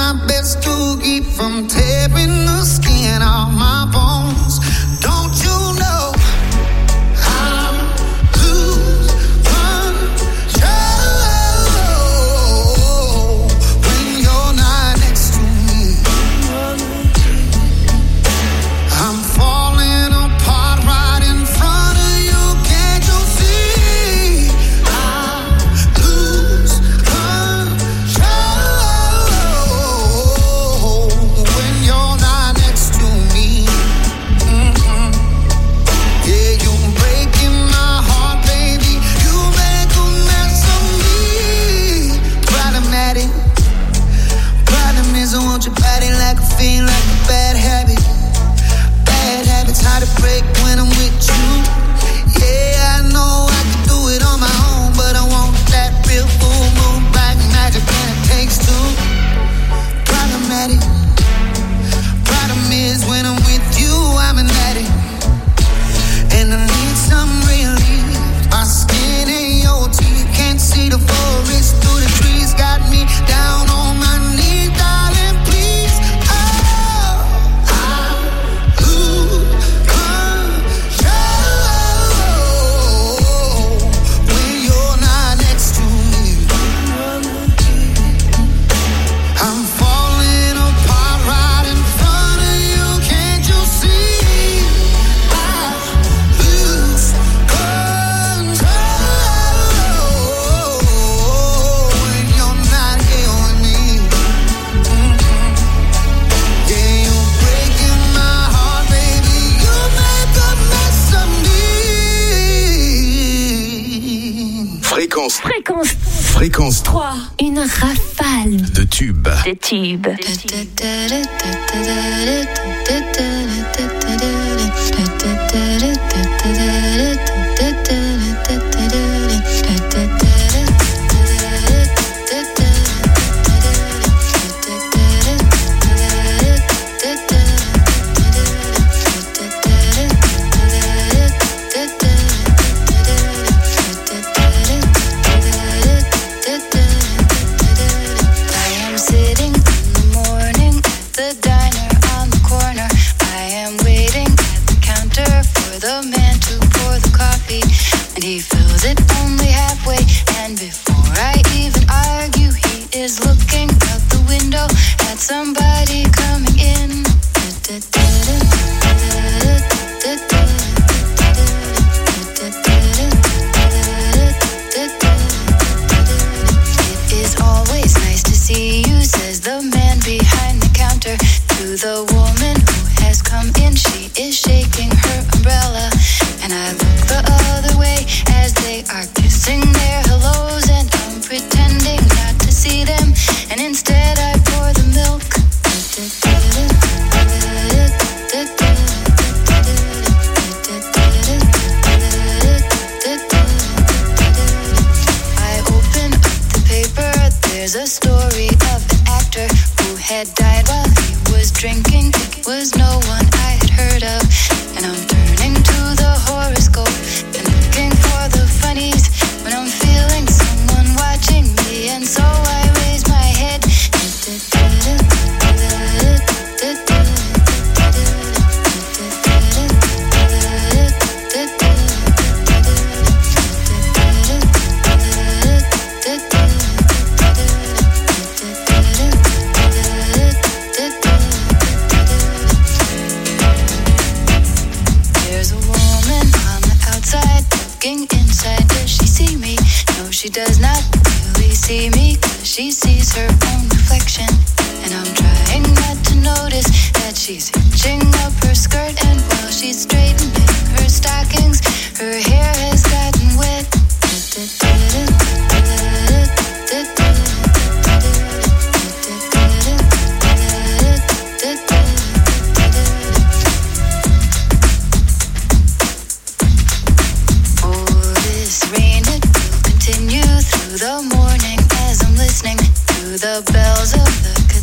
my best to keep from tearing the skin off my bones. Don't you know I'm lose control when you're not next to me? I'm falling apart right in front of you. Can't you see? I lose control when you're not next to me. Yeah, you're breaking my heart, baby. You make a mess of me. Problematic. Problem is I want your body like a fiend, like a bad habit. Bad habits hard to break when I'm with you. Yeah, I know I can do it on my own, but I want that real full moon black magic, and it takes two. Problematic. Problem is when I'm with you, I'm an addict, and I need some relief. My skin and your teeth can't see the forest through the trees. Got me down on my knees, darling, please. Oh, I lose control when you're not next to me. I'm falling apart right in front of you. Can't you see? I lose control when you're not here with me. Yeah, you're breaking my heart, baby. You make a mess of me. Fréquence Fréquence 3. Une rafale de tubes. de tubes. He fills it only halfway, and before I even argue, he is looking out the window at somebody coming in. It is always nice to see you, says the man behind the counter to the woman who has come in. She is shaking her umbrella, and I look the other way as they are kissing their hellos, and I'm pretending not to see them, and instead I pour the milk. I open up the paper, there's a story of an actor who had died while he was drinking. It was no one I had heard of, and I'm turning to the horoscope and looking for the funnies when I'm feeling someone watching me, and so I raise my head. There's a woman on the outside looking inside. Does she see me? No, she does not really see me, 'cause she sees her own reflection, and I'm trying not to notice that she's hitching up her skirt, and while she's straightening her stockings, her hair has gotten wet. Oh, this rain, it will continue through the morning as I'm listening to the bells of the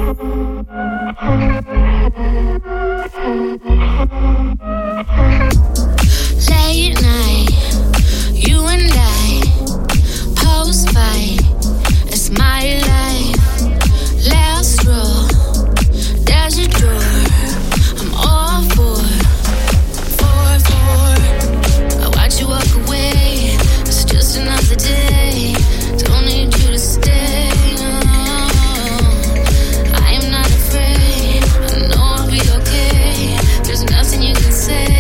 Late night, you and I, post-fight, it's my life. Last row, there's a door, I'm all for. I watch you walk away, it's just another day, don't need you to stay. I am not afraid, I know I'll be okay, there's nothing you can say.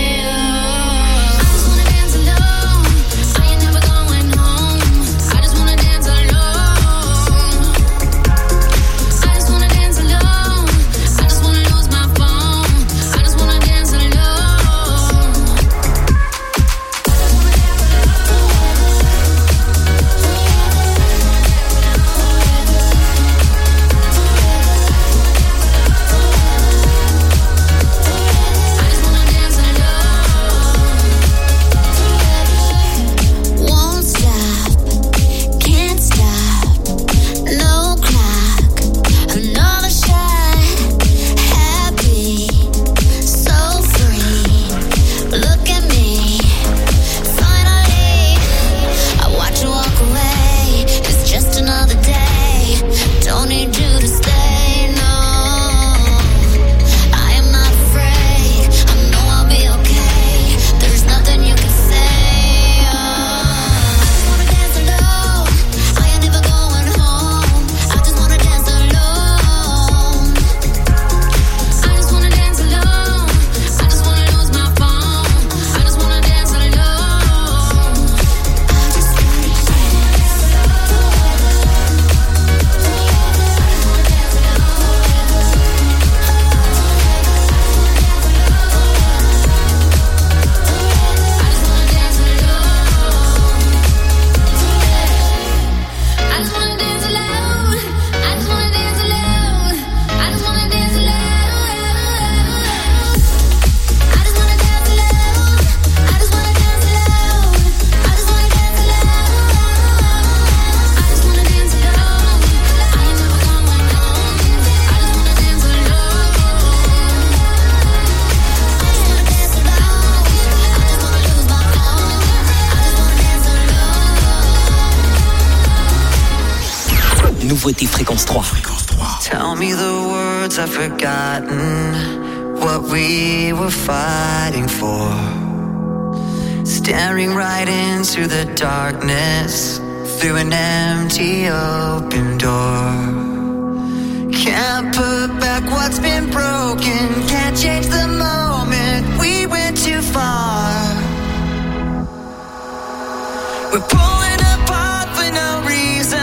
Nouveauté Fréquence 3. Tell me the words I've forgotten, what we were fighting for. Staring right into the darkness, through an empty open door. Can't put back what's been broken, can't change the moment we went too far. We're pulling apart for no reason.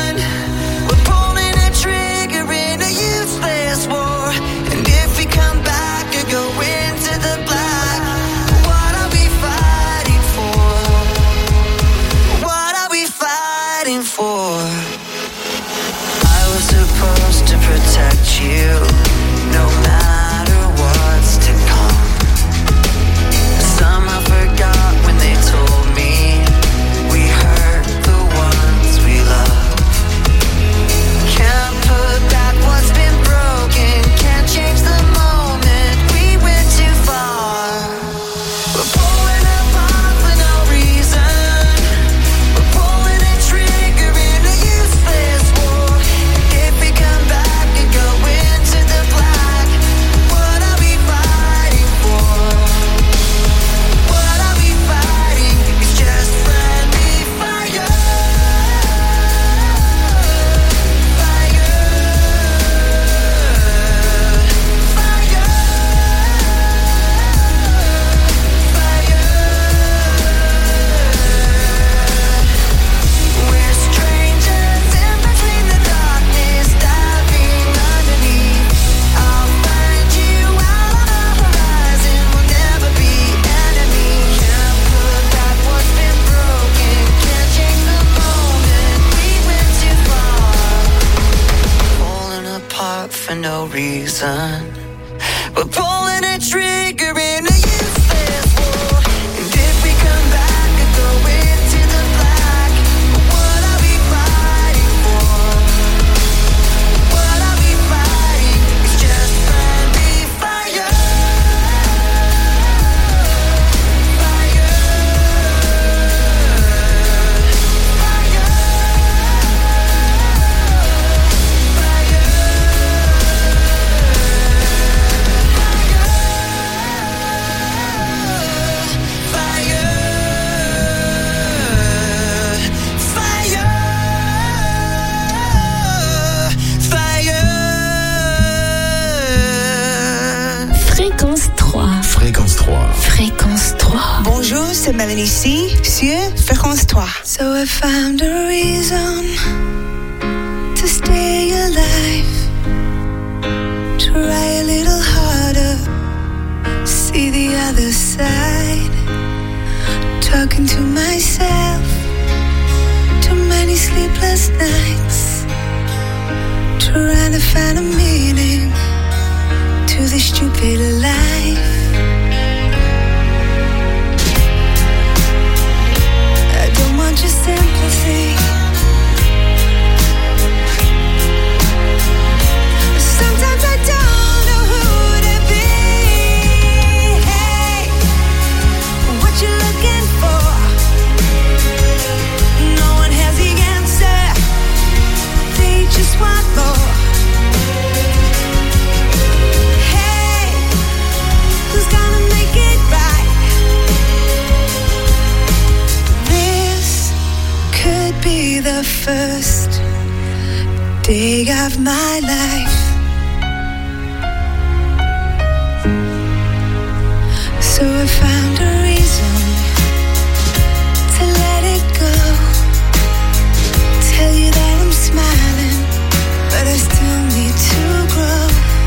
You, no matter what's to come. Somehow forgot when they told me we hurt the ones we love. Can't put back what's been broken, can't change the moment we went too far. We're pulling apart for no reason. We're pulling a trigger in a useless war. And if we come back and go into the black, what are we fighting for? What are we fighting? It's just friendly fire. Fire. Fire. Fire. We're strangers in between the darkness, diving underneath. I'll find you out on the horizon, we'll never be enemies. Can't put back what's been broken, can't change the moment we went too far. Falling apart for no reason. We're pulling a trigger in a useless war. And if we come back and go into the black, what are we fighting for? What are we fighting? c'est Mélanie C sur Fréquence 3. So I found a reason to stay alive. Try a little harder, see the other side. Talking to myself, too many sleepless nights. Trying to find a meaning to this stupid life. I don't want your sympathy. Sometimes I don't know who to be. Hey, what you looking for? No one has the answer. They just want more. Hey, who's gonna make it right? This could be the first day of my life. So I found a reason to let it go. Tell you that I'm smiling, but I still need to grow.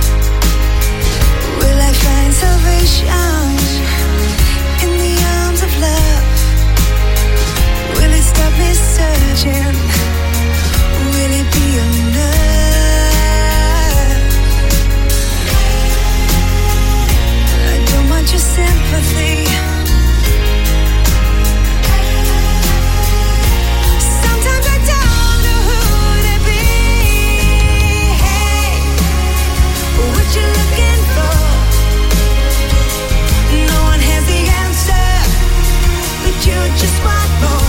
Will I find salvation in the arms of love? Will it stop me searching? Will it be enough? I don't want your sympathy. Sometimes I don't know who to be. Hey, what you looking for? No one has the answer, but you just want more.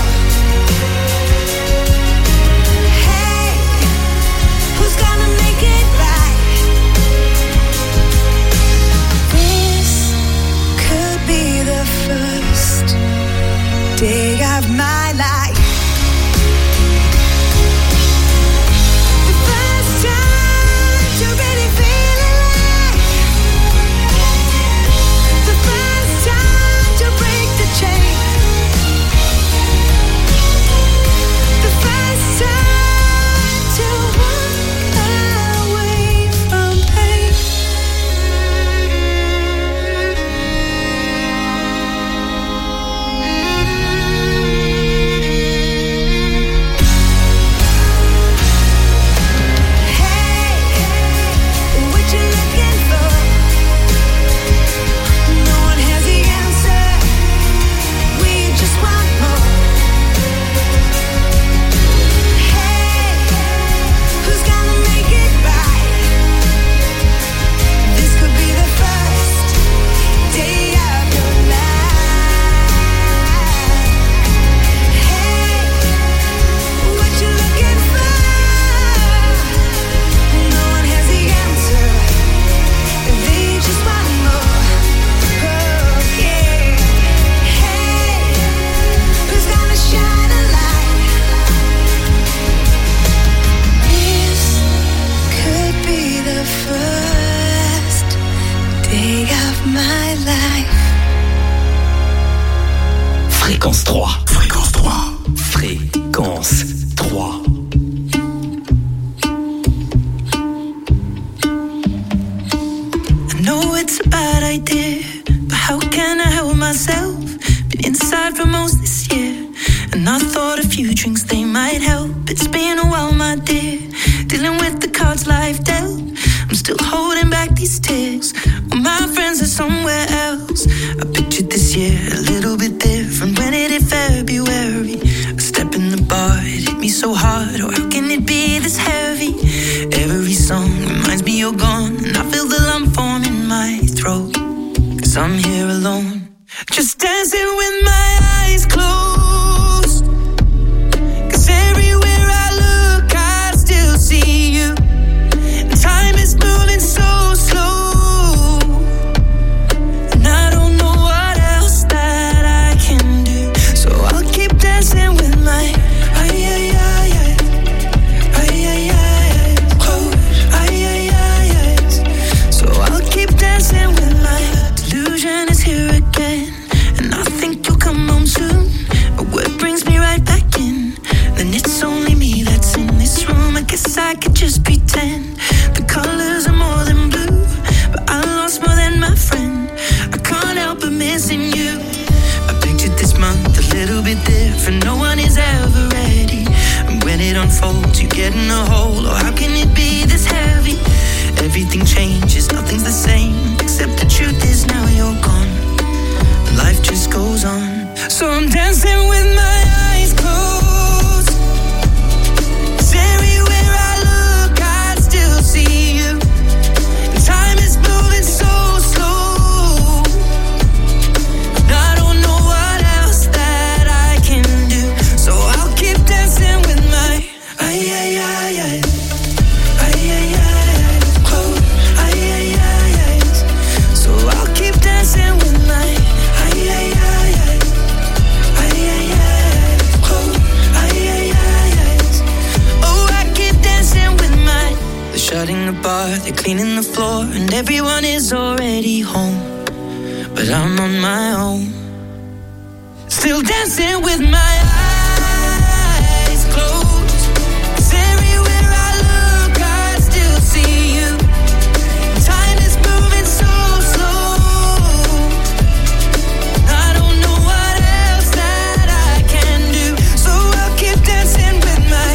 Hey, who's gonna make it right? This could be the first day of my life. The first time to really feel alive. The first time to break the chain. The first time to walk away from pain. What you looking for? No one has the answer. We just want more. Hey, who's gonna make it right? This could be the first day of your life. Hey, what you looking for? No one has the answer. They just want more. Oh, yeah. Hey, who's gonna shine a light? This could be the first day of my life. Fréquence 3. Fréquence 3. Fréquence 3. I know it's a bad idea, but how can I help myself? Been inside for most this year, and I thought a few drinks they might help. It's been a while, my dear, dealing with the cards life dealt. I'm still holding back these tears. All my friends are somewhere else. I pictured this year a little bit different. When it hit February, a step in the bar, it hit me so hard. Oh, how can it be this heavy? Every song reminds me you're gone, and I feel the lump form in my throat. 'Cause I'm here alone, just dancing with my eyes closed. 'Cause everywhere I look, I still see you. And time is moving so slow, and I don't know what else that I can do. So I'll keep dancing with my so I'll keep dancing with my delusion is here again, and I think you'll come life and no one is ever ready. And when it unfolds, you get in a hole. Oh, how can it be this heavy? Everything changes, nothing's the same, except the truth is now you're gone. Life just goes on. So I'm dancing with my eyes closed. 'Cause everywhere I look, I still see you. And time is moving so slow. And I don't know what else that I can do. So I'll keep dancing with my eyes closed. So I'll keep dancing with my shutting the bar, they're cleaning the floor, and everyone is already home. But I'm on my own, still dancing with my eyes closed. 'Cause everywhere I look, I still see you. Time is moving so slow. I don't know what else that I can do, so I'll keep dancing with my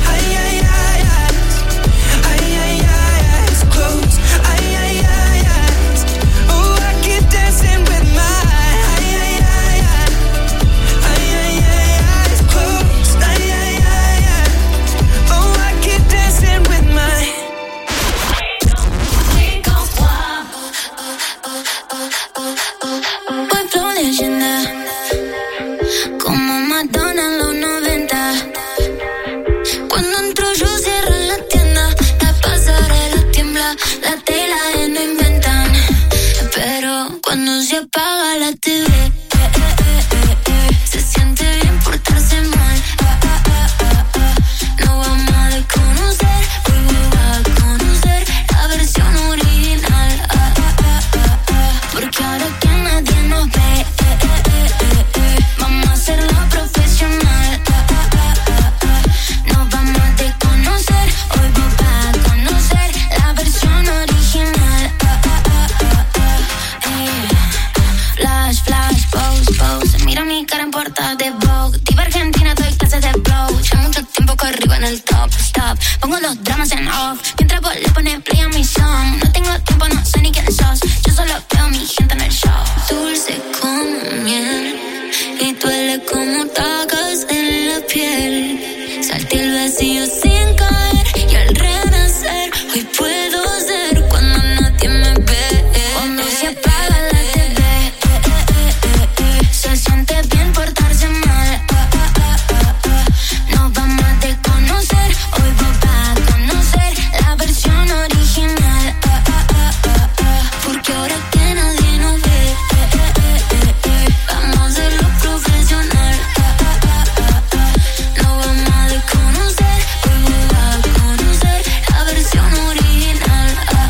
cuando se apaga la TV. Se siente bien portarse mal. No vamos a desconocer, hoy va a conocer la versión original. Porque ahora que nadie nos ve, vamos a hacerlo profesional. Nos vamos a desconocer, hoy va a conocer la versión original. Flash, flash, pose, pose. Mira mi cara en portada de Vogue. Diva Argentina, doy clases de flow. Ya mucho tiempo que arriba en el top, stop. Pongo los dramas en off, mientras vos le pones play a mi song. No tengo tiempo, no sé ni quién sos. Yo solo veo a mi gente en el show. Dulce como miel y duele como tacas en la piel. Salté el vacío sin caer y al renacer hoy puedo ser cuando nadie me ve. Cuando se apaga la TV, se siente bien portarse mal. Nos vamos a desconocer, hoy va a conocer la versión original. Porque ahora que nadie nos ve, vamos a hacerlo profesional. Nos vamos a desconocer, hoy va a conocer la versión original.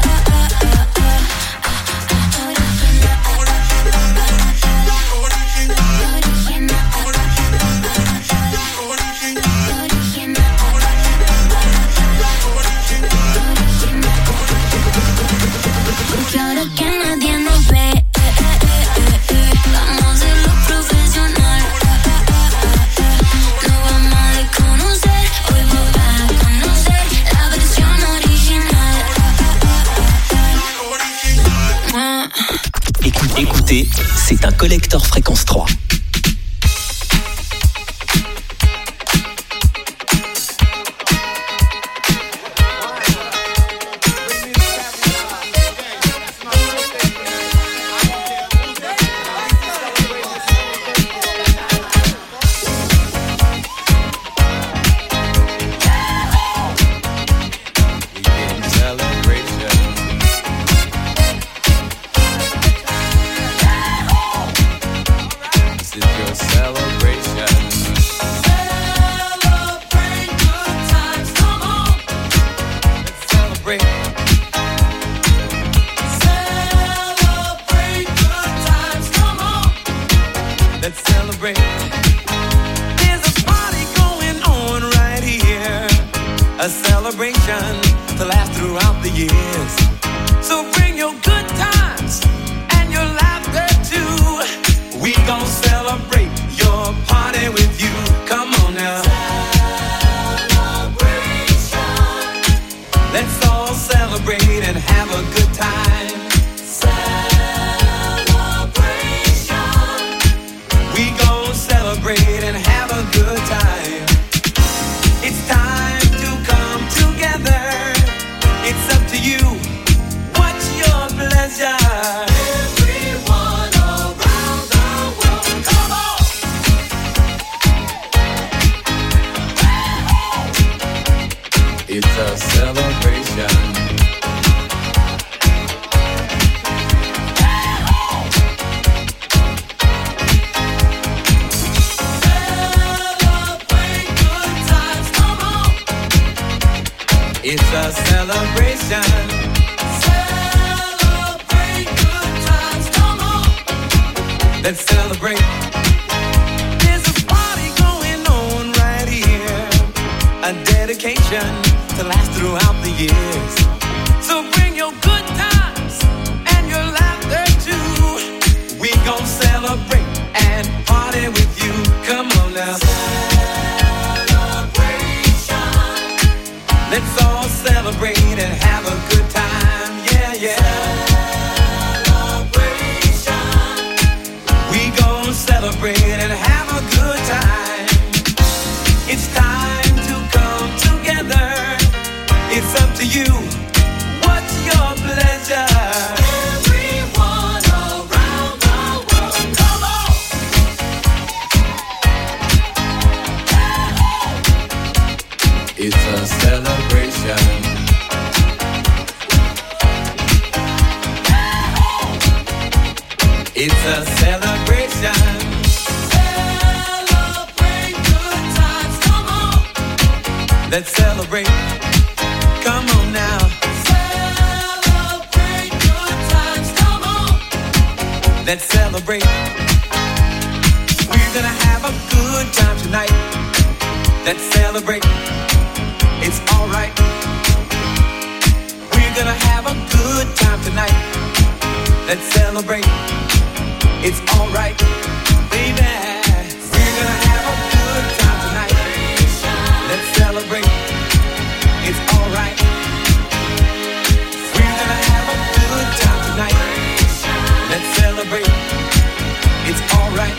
Porque ahora que nadie nos ve, vamos a hacerlo profesional. Lo vamos a desconocer, hoy va a conocer la versión original. Écoutez, c'est un collector fréquence 3. Let's celebrate. There's a party going on right here, a celebration to last throughout the years. So bring your good times and your laughter too. We gon' celebrate your party with you. have a good time. Celebration. We gon' celebrate and have a good time. It's time to come together. It's up to you. What's your pleasure? Everyone around the world, come on. It's a celebration. Celebrate good times, come on. It's a celebration. Celebrate good times, come on. Let's celebrate. There's a party going on right here. A dedication to last throughout the years. So bring your good times and your laughter too. We gon' celebrate and party with you. Come on now. Celebration. Let's all celebrate and have a good time. Yeah, yeah. Celebration. We gon' celebrate and have a good time. It's time to come together. It's up to you. What's your pleasure? Everyone around the world, come on. It's a celebration. It's a celebration. Celebrate good times, come on. Let's celebrate. Come on now. Celebrate good times, come on. Let's celebrate. We're gonna have a good time tonight. Let's celebrate. It's alright. We're gonna have a good time tonight. Let's celebrate. It's alright, baby. We're gonna have a good time tonight. Let's celebrate. It's alright. We're gonna have a good time tonight. Let's celebrate. It's alright.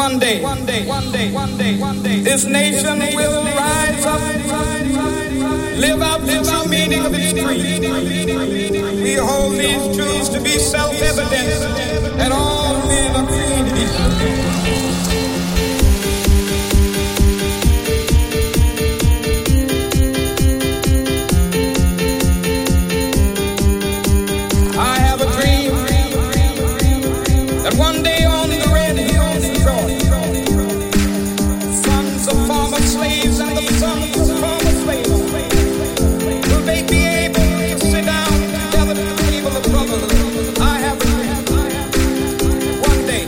One day, this nation will rise up, live out the true meaning of its creed. We hold these truths to be self-evident, and all men are created equal. One day on the red hills of Georgia, sons of former slaves and the sons of former slaves, will they be able to sit down together at the table of brothers? I have a dream. One day.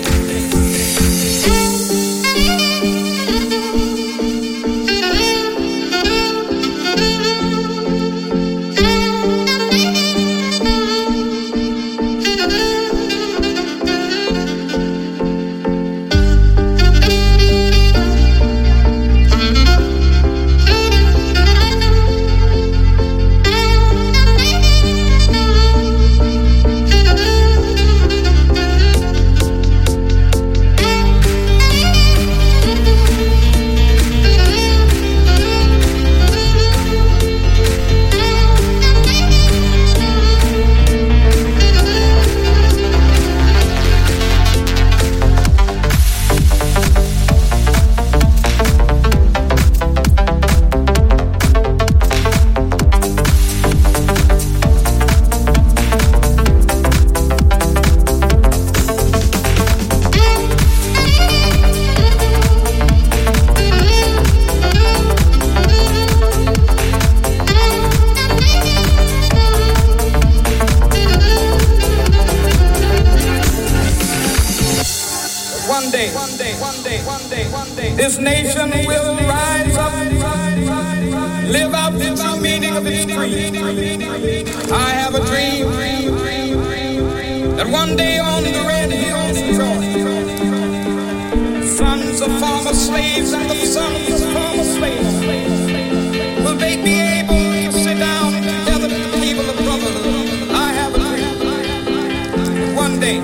This nation will rise up, live out the true meaning of its creed. I have a dream that one day on the red hills of Georgia, sons of former slaves and the sons of former slaves, will they be able to sit down together at the table of brothers? I have a dream. One day.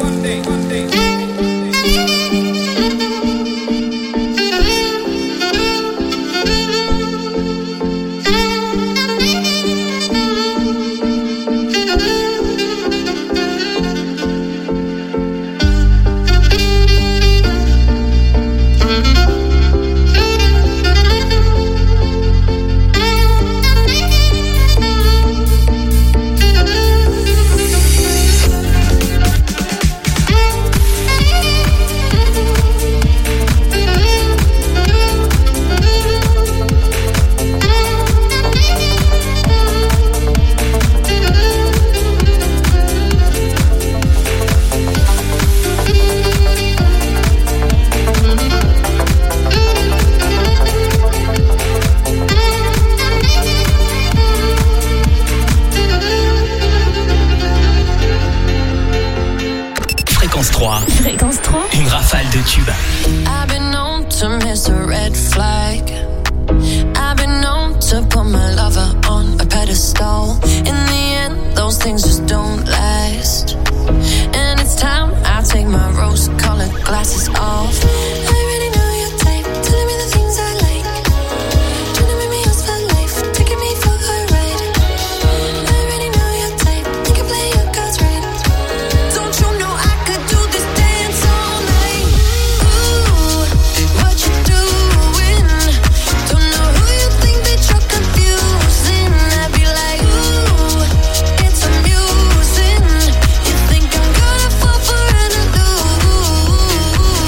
Fréquence 3, une rafale de tubes. I've been known to miss a red flag. I've been known to put my lover on a pedestal. In the end, those things just don't last. And it's time I take my rose-colored glasses off. I already know your type, telling me the things I like. Trying to make me yours for life, taking me for a ride. I already know your type, you can play your cards right. Don't you know I could do this dance all night? Ooh, what you doing? Don't know who you think that you're confusing. I'd be like, ooh, it's amusing. You think I'm gonna fall for an illusion?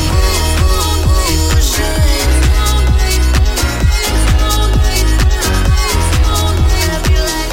I'd be like,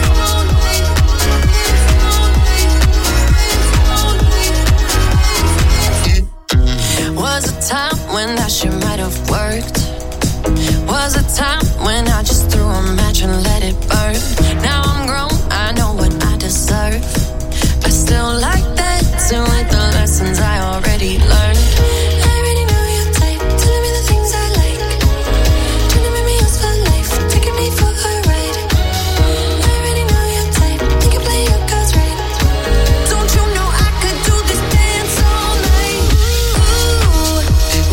was a time when that shit might have worked. Was a time when I just threw a match and let it burn. Now I'm grown, I know what I deserve. I still like dancing with the lessons I already learned. I already know your type, telling me the things I like. Trying to make me yours for life, taking me for a ride. I already know your type, you can play your cards right. Don't you know I could do this dance all night? Ooh,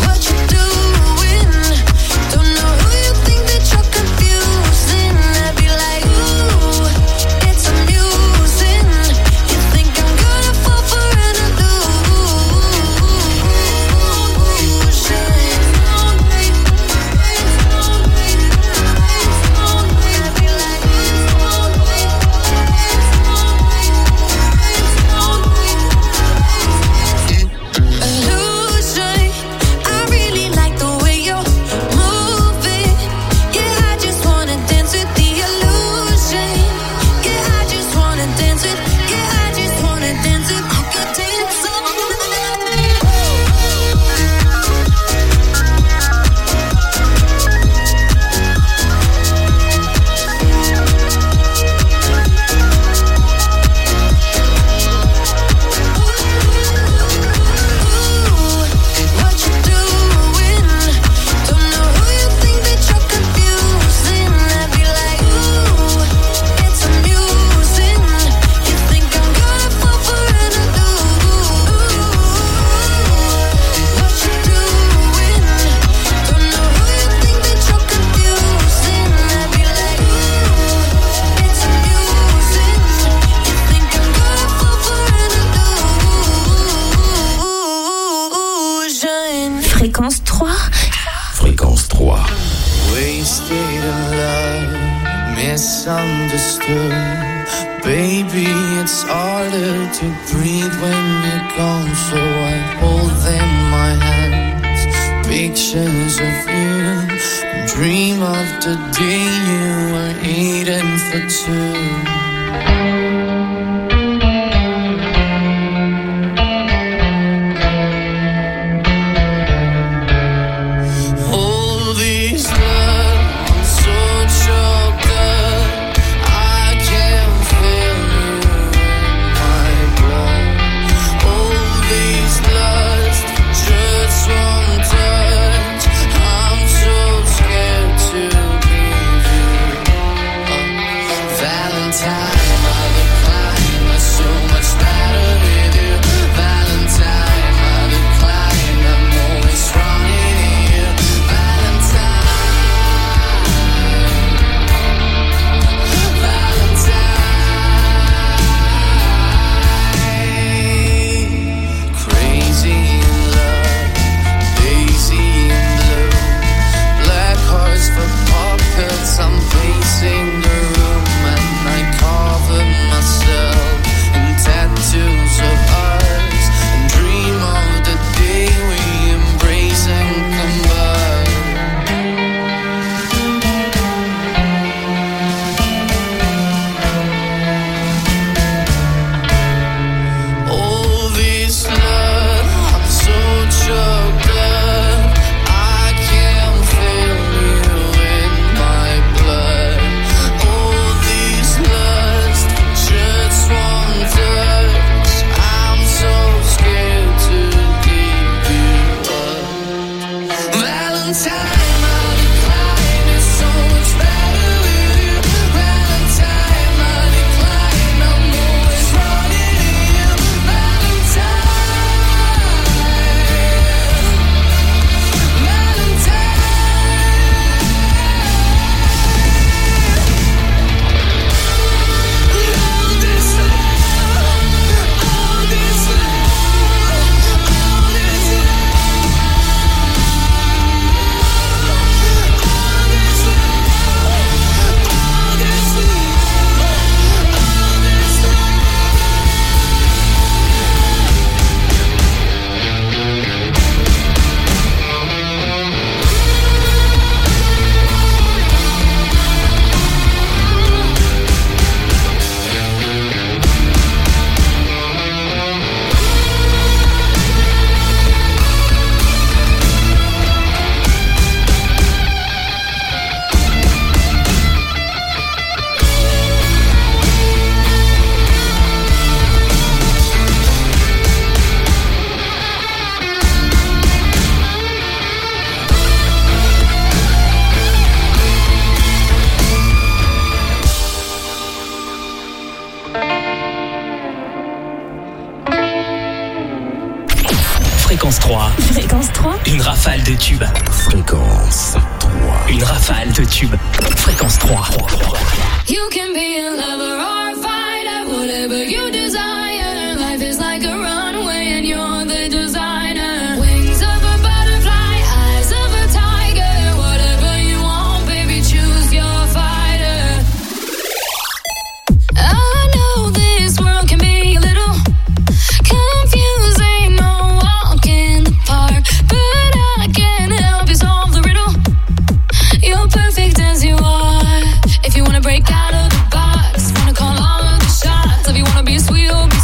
misunderstood. Baby, it's harder to breathe when you're gone, so I hold in my hands pictures of you and dream of the day you were eating for two. Fréquence 3. Fréquence 3. Une rafale de tubes. Fréquence 3. Une rafale de tubes. Fréquence 3. You can be a lover or a fighter, whatever you desire. Life is like a runway and you're the designer. Wings of a butterfly, eyes of a tiger. Whatever you want, baby, choose your fighter. I know this world can be a little confusing, no walk in the park, but I can help you solve the riddle. You're perfect as you are. If you wanna break out of the box, wanna call all of the shots. If you wanna be sweet or be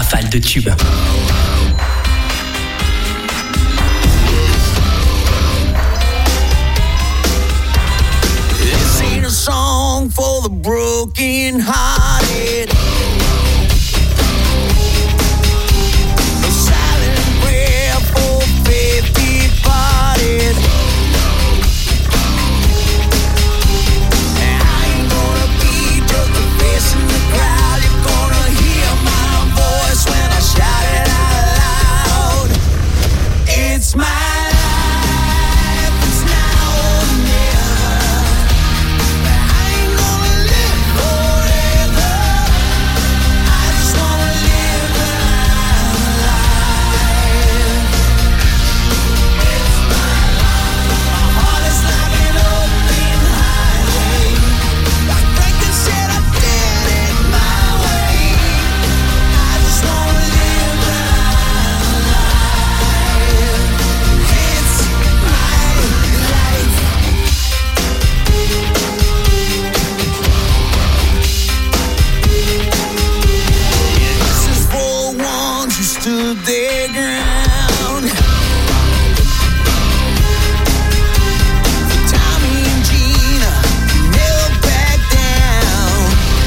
rafale de tubes. This ain't a song for the broken hearted. A silent prayer for faith departed. And I ain't gonna be just a face in the crowd. You're gonna hear my voice when I shout it out loud. It's my life, it's now or never. I ain't gonna live forever. I just wanna live my life. It's my life. My heart is like an open highway. Like Franklin said, I did it my way. I just wanna live my life. It's my life. This is for ones who stood their ground. For Tommy and Gina, who never back down.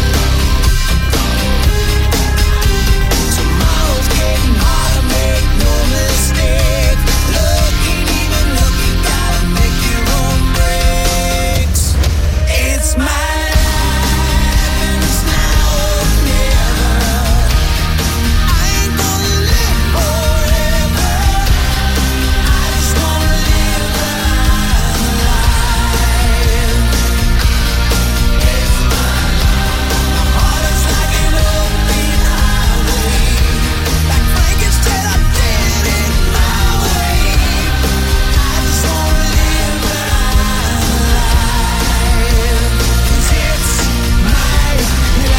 Tomorrow's getting harder, make no mistake. Look ain't even look, you gotta make your own breaks. It's my life and it's now or never. I ain't gonna live forever. I just wanna live my life. It's my life. My heart is like an open highway. Like Frankenstein, I did it my way. I just wanna live my life. 'Cause it's my life.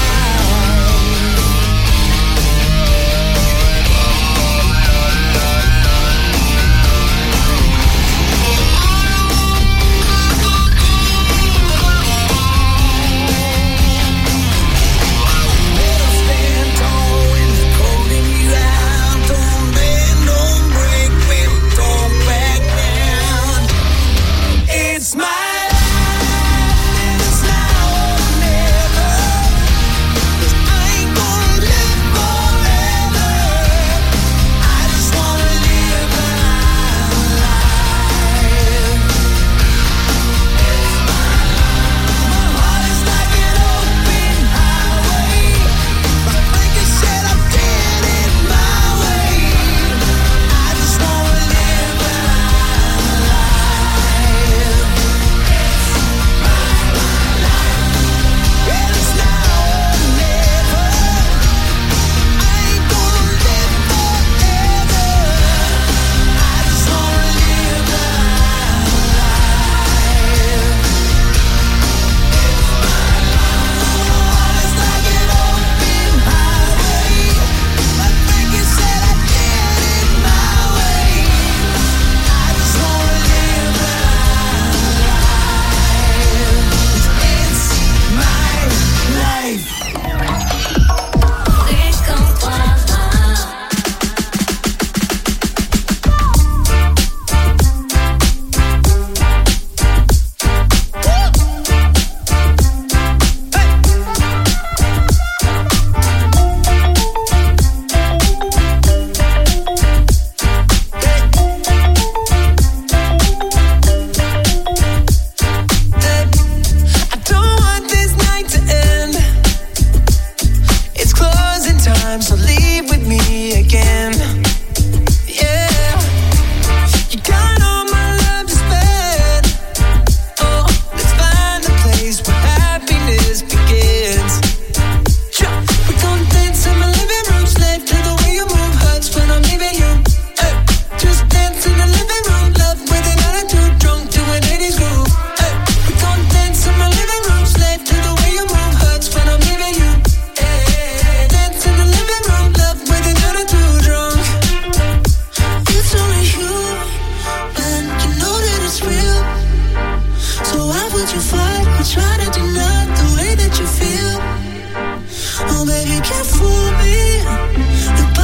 Better stand tall when they're calling you out. Don't bend, don't break, baby, don't back down. It's my life and it's now or never. 'Cause I ain't gonna live forever. I just wanna live my life. My heart is like an open highway. Like Franklin said, I did it my way. I just wanna live my life. And it's now or never. I ain't gonna live forever. I just wanna live my life. It's like an open highway. Like Franklin said, I did it my way. I just wanna live my life. It's my life. I don't want this night to end. It's closing time, so leave with me again. Yeah, you got all my love to spend. Oh, let's find a place where happiness begins. We gon' dance in my living room, slave to the way you move hurts when I'm leaving you. Just dance in the living room, love with an attitude, drunk to an 80s groove. We gon' dance in my living room, slave to the way you move hurts when I'm leaving you. Dance in the living room, love with an attitude, drunk. It's only you, and you know that it's real. So why would you fight or try to deny the way that you feel? Oh baby, can't fool me. Your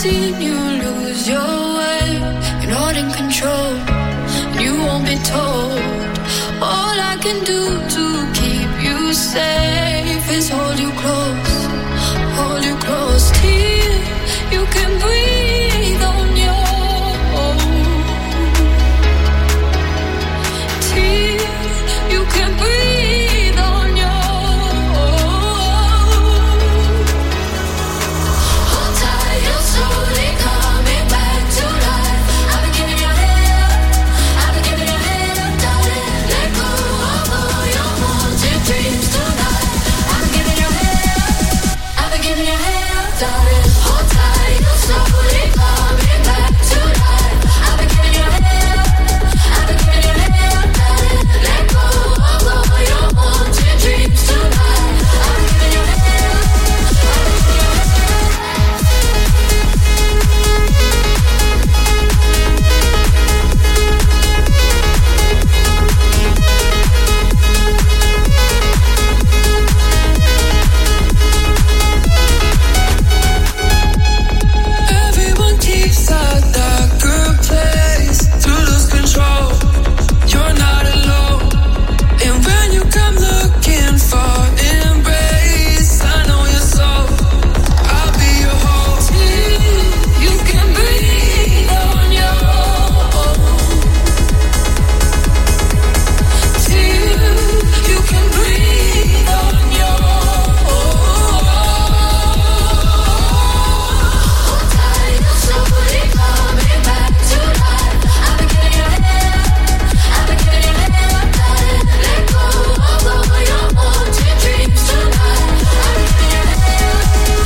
seen you lose your way. You're not in control, and you won't be told. All I can do to keep you safe is hold you close till you can breathe on your own. Till you can breathe on your own. Hold tight, you're slowly coming back to life. I've been giving your head up, darling. Let go of all your haunted dreams tonight. I've been giving your head up, darling. Hold tight, you're slowly coming back to life. I've been giving your head up, darling. Let go of all your haunted dreams tonight. I've been giving your head up, Everyone keeps a darker place to lose control. You're not alone. And when you come looking for embrace, I know your soul. I'll be your home. Till you can breathe on your own. Till you can breathe on your own. Hold tight, you're slowly coming back to life. I've been giving your head up, darling. Let go of all your haunted dreams tonight. I've been giving your head up,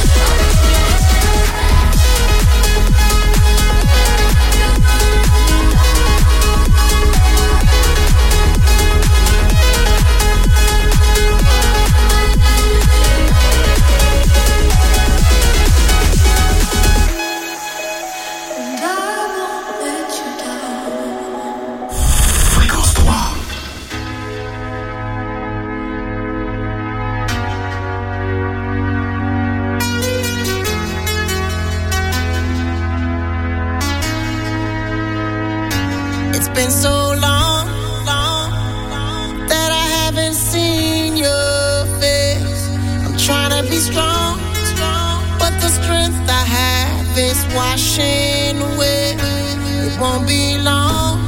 and I won't let you down. Fréquence 3. It's been so long that I haven't seen your face. I'm trying to be strong, but the strength I have is washing away. It won't be long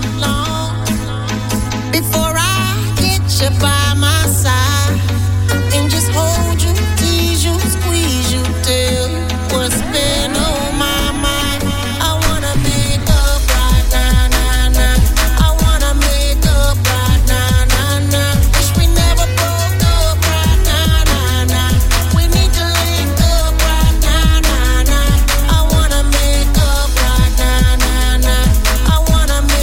before I get you by my side and just hold you, tease you, squeeze you, tell you what's been on my mind. I wanna make up right now, now, now. I wanna make up right now, now, now. Wish we never broke up right now, now, now. We need to link up right now, now, now. I wanna make up right now, now, now. I wanna make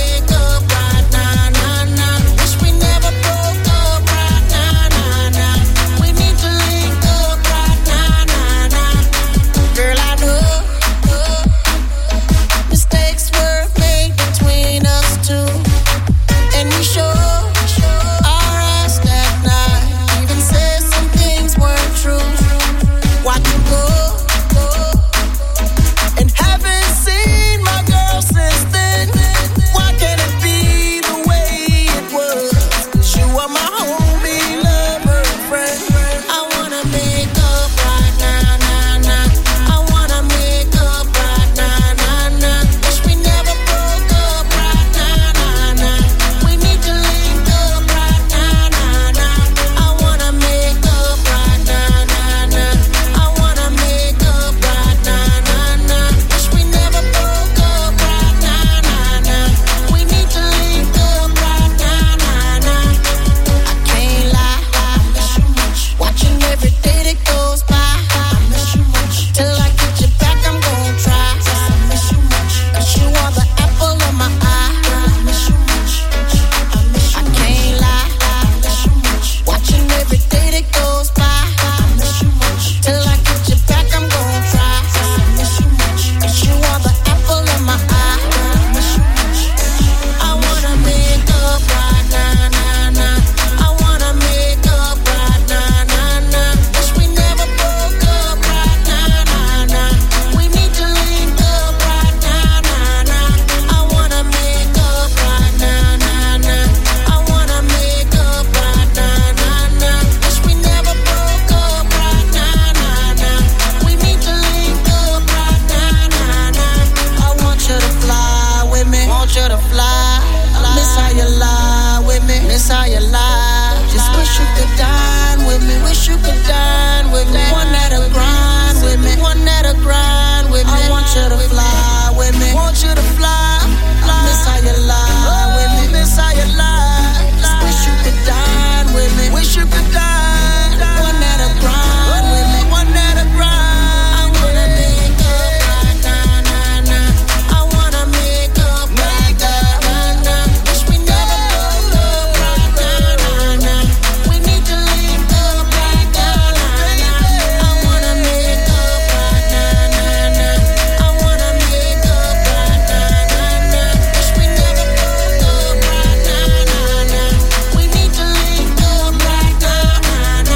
you to fly with me. Want you to fly. Miss how you lie with me. Miss how you lie. Wish you could dine with me. Wish you could dine. One at a grind with me. One at a grind. I wanna make up right now, nah, nah. I wanna make up right now, nah. Wish we never broke up right now, nah, nah. We need to link up right now, nah, nah. I wanna make up right now, nah, nah. I wanna make up right now, nah, nah. Wish we never broke up right now, nah, nah. We need to link up right now, nah,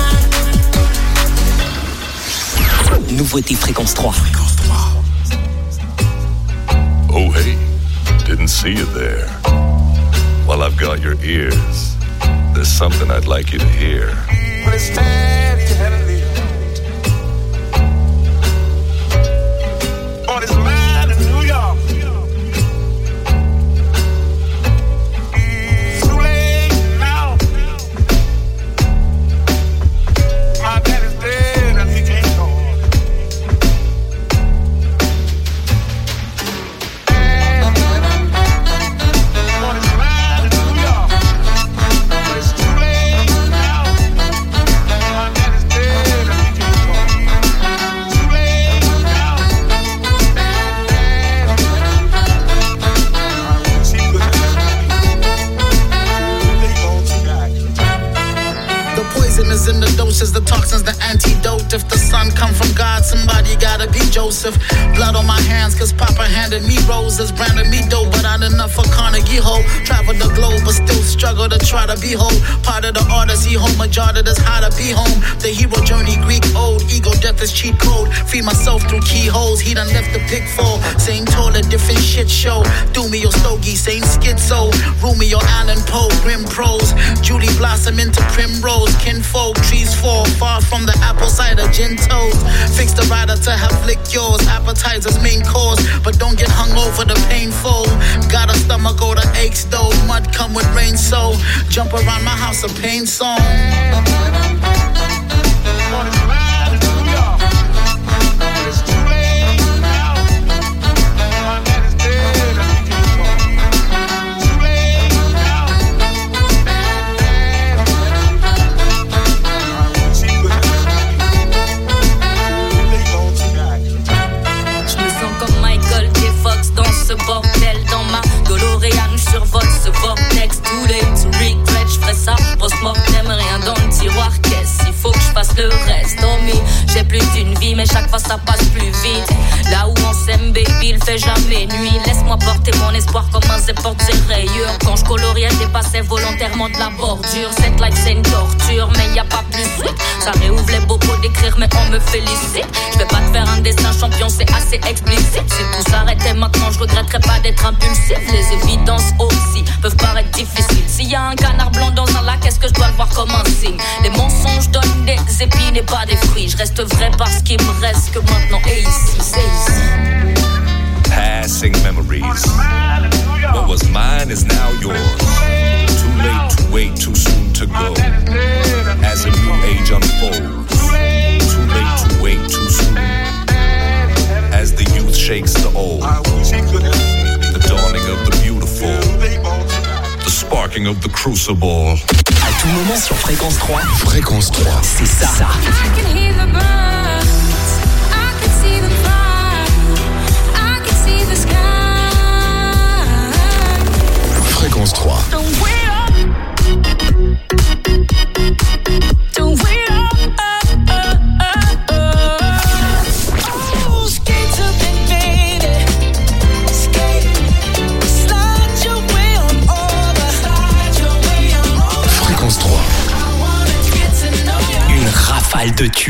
nah. Nouveauté Fréquence 3. Oh hey, didn't see you there. While I've got your ears, there's something I'd like you to hear. When it's time you had to leave. On his mind in New York. Too late now. My daddy's dead and he can't go. On his mind in New York. But it's too late now. My daddy's dead and he can't go. Too late now. The poison is in the doses, the toxins, the antidote. If the son come from God, somebody gotta be Joseph. Blood on my hands, cause Papa handed me roses, branded me dope, but not enough for Carnegie Hall. Travel the globe, but still struggle to try to be whole. Part of the odyssey, home majority that's how to be home. The hero journey, Greek old, ego death is cheat code. Free myself through keyholes, he done left the pitfall. Same toilet, different shit show. Do me your stogie, same schizo. Rumi or Allen Poe, grim prose. Julie blossom into primrose. Kinfolk, trees fall far from the apple cider gin toast. Fix the rider to have lick yours. Appetizers main course, but don't get hung over the painful. Got a stomach go to aches though. Mud come with rain, so jump around my house a pain song. On his mind in New York. But it's too late now. My daddy's dead and he can't go. Too late now. Je me sens comme Michael J. Fox dans ce bordel. Dans ma DeLorean, je survole ce vortex. Too late to regret, je ferais ça post-mortem. Rien dans le tiroir, qu'est-ce il faut que je fasse le reste. Oh me, j'ai plus d'une vie, mais chaque fois ça passe plus vite. Là où on s'aime, baby, il fait jamais nuit. Laisse-moi porter mon espoir comme un zé porte ses rayures. Quand je coloriais, dépassais volontairement de la bordure. Cette life c'est une torture, mais y a pas plus sweet. Ça réouvre les bobos d'écrire, mais on me félicite. Je vais pas te faire un dessin champion, c'est assez explicite. Si tout s'arrêtait maintenant, je regretterais pas d'être impulsif. Les évidences aussi peuvent paraître difficiles. S'il y a un canard blanc dans un lac, est-ce que je dois le voir comme un signe? Les mensonges donnent des épines et pas des fruits. Je reste vrai parce qu'il me reste que maintenant et ici, c'est ici. Passing memories. What was mine is now yours. Too late to wait, too soon to go. As a new age unfolds. Too late to wait, too soon. As the youth shakes the old. The dawning of the beautiful. The sparking of the crucible. À tout moment sur Fréquence 3. Fréquence 3. C'est ça.